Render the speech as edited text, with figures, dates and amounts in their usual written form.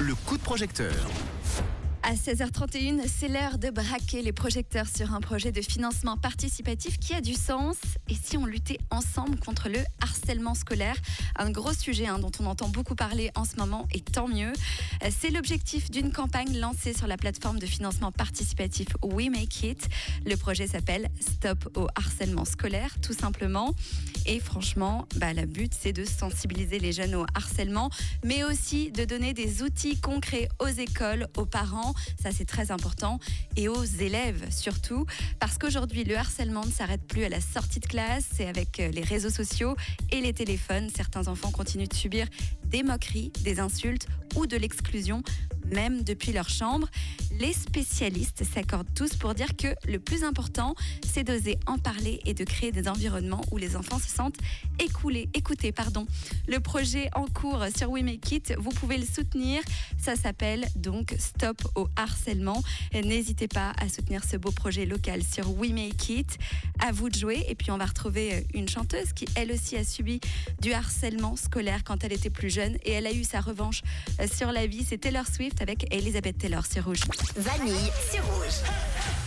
le coup de projecteur. À 16h31, c'est l'heure de braquer les projecteurs sur un projet de financement participatif qui a du sens. Et si on luttait ensemble contre le harcèlement scolaire, un gros sujet dont on entend beaucoup parler en ce moment, et tant mieux. C'est l'objectif d'une campagne lancée sur la plateforme de financement participatif We Make It. Le projet s'appelle Stop au harcèlement scolaire, tout simplement. Et franchement, le but, c'est de sensibiliser les jeunes au harcèlement, mais aussi de donner des outils concrets aux écoles, aux parents, ça c'est très important, et aux élèves surtout, parce qu'aujourd'hui, le harcèlement ne s'arrête plus à la sortie de classe, c'est avec les réseaux sociaux et les téléphones. Certains enfants continuent de subir des moqueries, des insultes ou de l'exclusion, même depuis leur chambre. Les spécialistes s'accordent tous pour dire que le plus important, c'est d'oser en parler et de créer des environnements où les enfants se sentent écoutés. Le projet en cours sur We Make It, vous pouvez le soutenir. Ça s'appelle donc Stop au harcèlement. N'hésitez pas à soutenir ce beau projet local sur We Make It. À vous de jouer. Et puis on va retrouver une chanteuse qui elle aussi a subi du harcèlement scolaire quand elle était plus jeune et elle a eu sa revanche sur la vie. C'est Taylor Swift avec Elizabeth Taylor sur Rouge. Vanille sur Rouge.